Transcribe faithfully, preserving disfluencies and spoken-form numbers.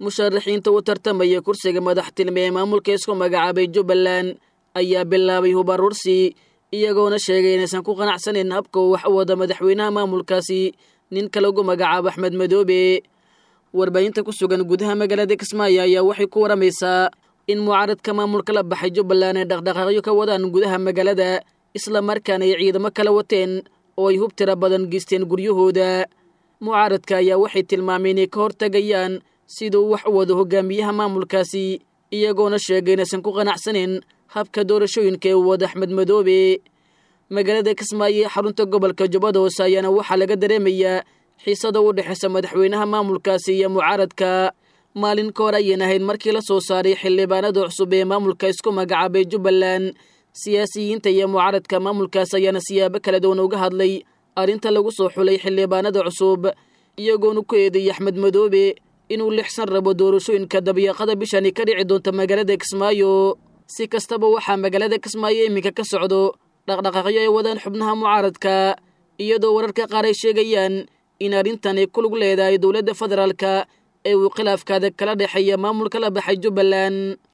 musharaxiinta u tartamaya kursiga madaxtinimo ee maamulka isku magacaabay Jubbaland ayaa bilaabay hubarursi iyagoona sheegay inaysan ku qanacsaneyn habka uu wax u wada madaxweynaha maamulkaasi ninka lagu magacaabo Axmed Madoobe. warbaahinta ku sugan gudaha magaalada Kismaayo ayaa waxay ku waramaysaa in mucaaradka maamulka la baxay Jubbaland ay dhaqdhaqaaqyo ka wadaan gudaha magaalada isla markaana ay ciidamo kala wateen oo ay hub tira badan geysteen guryahooda. mucaaradka ayaa waxay tilmaameen inay ka hortagayaan siduu wax u wado hogaamiyaha maamulkaasi iyagoona sheegay inaysan ku qanacsaneyn habka doorashooyinka ee wada Axmed Madoobe. magaalada Kismaayo xarunta gobolka Jubbada Hoose ayaana waxaa laga dareemayaa xiisada u dhaxaysa madaxweynaha maamulkaasi iyo mucaaradka. maalin ka hor ayaan ahayd markii la soo saaray xildhibaanada cusub ee maamulka isku magacaabay Jubbaland. siyaasiyiinta iyo mucaaradka maamulkaas ayaana siyaabo kala duwan uga hadlay arrinta lagu soo xulay xildhibaanada cusub iyagoona ku eedeeyay Axmed Madoobe inuu lixsan rabo doorashooyinka dabiiqada bishani ka dhici doonta magaalada Kismaayo. si kastaba waxaa magaalada Kismaayo iminka ka socdo dhaqdhaqaaqyo ay wadaan xubnaha mucaaradka iyadoo wararka qaar ay sheegayaan in arrintan ay ku lug leedahay dowladda federaalka ee uu khilaafkaada kala dhexeeya maamulka la baxay Jubbaland.